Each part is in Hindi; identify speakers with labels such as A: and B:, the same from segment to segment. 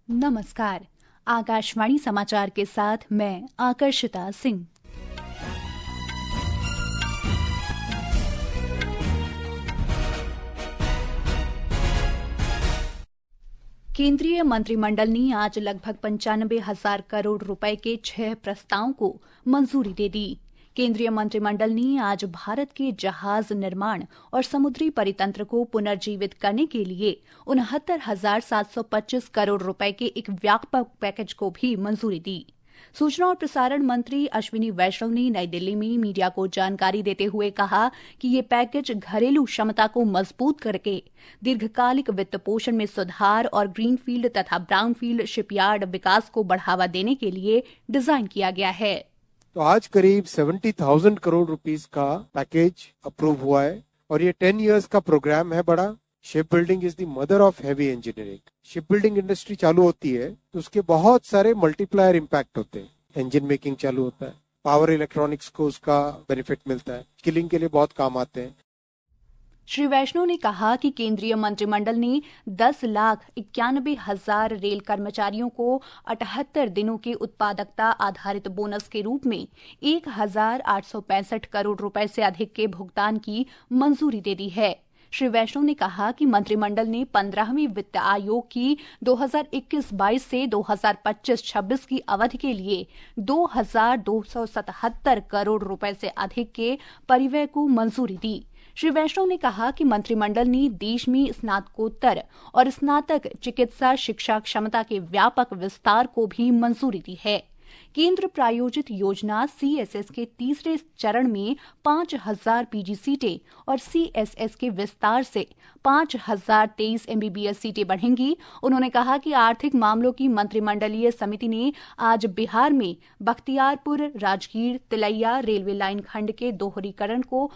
A: नमस्कार। आकाशवाणी समाचार के साथ मैं आकर्षिता सिंह। केंद्रीय मंत्रिमंडल ने आज लगभग 95,000 करोड़ रुपए के 6 प्रस्तावों को मंजूरी दे दी। केंद्रीय मंत्रिमंडल ने आज भारत के जहाज निर्माण और समुद्री परितंत्र को पुनर्जीवित करने के लिए 69,725 करोड़ रुपए के एक व्यापक पैकेज को भी मंजूरी दी। सूचना और प्रसारण मंत्री अश्विनी वैष्णव ने नई दिल्ली में मीडिया को जानकारी देते हुए कहा कि ये पैकेज घरेलू क्षमता को मजबूत करके दीर्घकालिक वित्त पोषण में सुधार और ग्रीनफील्ड तथा ब्राउनफील्ड शिपयार्ड विकास को बढ़ावा देने के लिए डिजाइन किया गया है।
B: तो आज करीब 70,000 करोड़ रुपीस का पैकेज अप्रूव हुआ है और ये 10 इयर्स का प्रोग्राम है बड़ा। Ship building is the mother of heavy engineering. Ship building industry चालू होती है तो उसके बहुत सारे मल्टीप्लायर इम्पैक्ट होते हैं। इंजन मेकिंग चालू होता है, पावर इलेक्ट्रॉनिक्स को उसका बेनिफिट मिलता है, स्किलिंग के लिए बहुत काम आते हैं।
A: श्री वैष्णव ने कहा कि केंद्रीय मंत्रिमंडल ने 10,91,000 रेल कर्मचारियों को 78 दिनों के उत्पादकता आधारित बोनस के रूप में 1,865 करोड़ रुपए से अधिक के भुगतान की मंजूरी दे दी है। श्री वैष्णव ने कहा कि मंत्रिमंडल ने 15वीं वित्त आयोग की 2021-22 से 2025-26 की अवधि के लिए 2,277 करोड़ रुपए से अधिक के परिव्यय को मंजूरी दी। श्री वैष्णव ने कहा कि मंत्रिमंडल ने देश में स्नातकोत्तर और स्नातक चिकित्सा शिक्षा क्षमता के व्यापक विस्तार को भी मंजूरी दी है। केंद्र प्रायोजित योजना CSS के तीसरे चरण में 5,000 PG सीटें और CSS के विस्तार से 5,023 MBBS सीटें बढ़ेंगी। उन्होंने कहा कि आर्थिक मामलों की मंत्रिमंडलीय समिति ने आज बिहार में बख्तियारपुर राजगीर तिलैया रेलवे लाइन खंड के दोहरीकरण को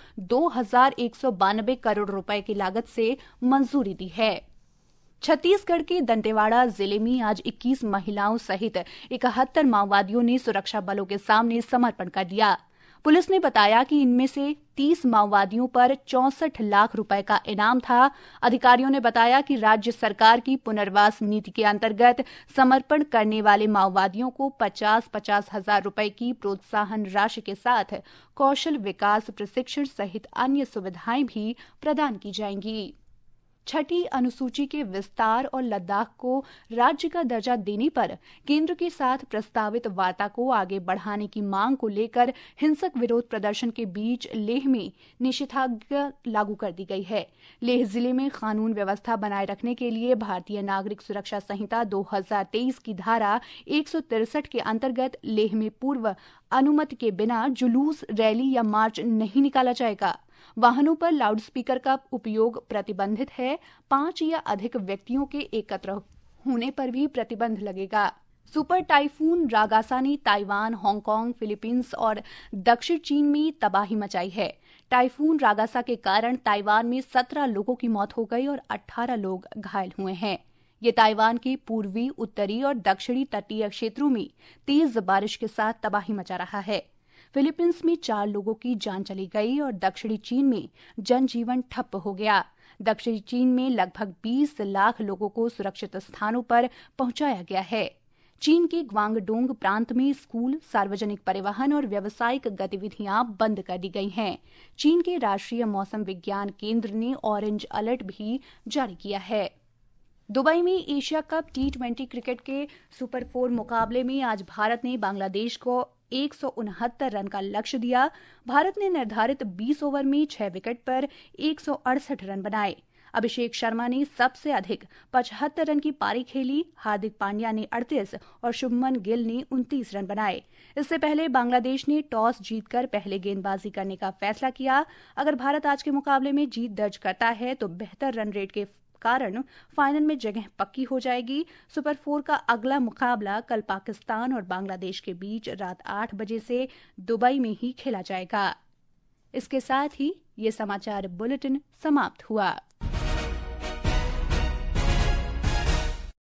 A: 2,192 करोड़ रुपए की लागत से मंजूरी दी है। छत्तीसगढ़ के दंतेवाड़ा जिले में आज 21 महिलाओं सहित 71 माओवादियों ने सुरक्षा बलों के सामने समर्पण कर दिया। पुलिस ने बताया कि इनमें से 30 माओवादियों पर 64 लाख रुपए का इनाम था। अधिकारियों ने बताया कि राज्य सरकार की पुनर्वास नीति के अंतर्गत समर्पण करने वाले माओवादियों को 50-50 हजार रुपए की प्रोत्साहन राशि के साथ कौशल विकास प्रशिक्षण सहित अन्य सुविधाएं भी प्रदान की जाएंगी। छठी अनुसूची के विस्तार और लद्दाख को राज्य का दर्जा देने पर केंद्र के साथ प्रस्तावित वार्ता को आगे बढ़ाने की मांग को लेकर हिंसक विरोध प्रदर्शन के बीच लेह में निषेधाज्ञा लागू कर दी गई है। लेह जिले में कानून व्यवस्था बनाए रखने के लिए भारतीय नागरिक सुरक्षा संहिता 2023 की धारा 163 के अंतर्गत लेह में पूर्व अनुमति के बिना जुलूस, रैली या मार्च नहीं निकाला जाएगा। वाहनों पर लाउडस्पीकर का उपयोग प्रतिबंधित है। 5 या अधिक व्यक्तियों के एकत्र होने पर भी प्रतिबंध लगेगा। सुपर टाइफून रागासा ने ताइवान, हांगकांग, फिलीपींस और दक्षिण चीन में तबाही मचाई है। टाइफून रागासा के कारण ताइवान में 17 लोगों की मौत हो गई और 18 लोग घायल हुए हैं। ये ताइवान के पूर्वी, उत्तरी और दक्षिणी तटीय क्षेत्रों में तेज बारिश के साथ तबाही मचा रहा है। फिलीपींस में 4 लोगों की जान चली गई और दक्षिणी चीन में जनजीवन ठप हो गया। दक्षिणी चीन में लगभग 20 लाख लोगों को सुरक्षित स्थानों पर पहुंचाया गया है। चीन के ग्वांगडोंग प्रांत में स्कूल, सार्वजनिक परिवहन और व्यावसायिक गतिविधियां बंद कर दी गई हैं। चीन के राष्ट्रीय मौसम विज्ञान केंद्र ने ऑरेंज अलर्ट भी जारी किया है। दुबई में एशिया कप T20 क्रिकेट के सुपर 4 मुकाबले में आज भारत ने बांग्लादेश को 169 रन का लक्ष्य दिया। भारत ने निर्धारित 20 ओवर में 6 विकेट पर 168 रन बनाए। अभिषेक शर्मा ने सबसे अधिक 75 रन की पारी खेली। हार्दिक पांड्या ने 38 और शुभमन गिल ने 29 रन बनाए। इससे पहले बांग्लादेश ने टॉस जीतकर पहले गेंदबाजी करने का फैसला किया। अगर भारत आज के मुकाबले में जीत दर्ज करता है तो बेहतर रन रेट के कारण फाइनल में जगह पक्की हो जाएगी। सुपर 4 का अगला मुकाबला कल पाकिस्तान और बांग्लादेश के बीच रात 8 बजे से दुबई में ही खेला जाएगा। इसके साथ ही ये समाचार बुलेटिन समाप्त हुआ।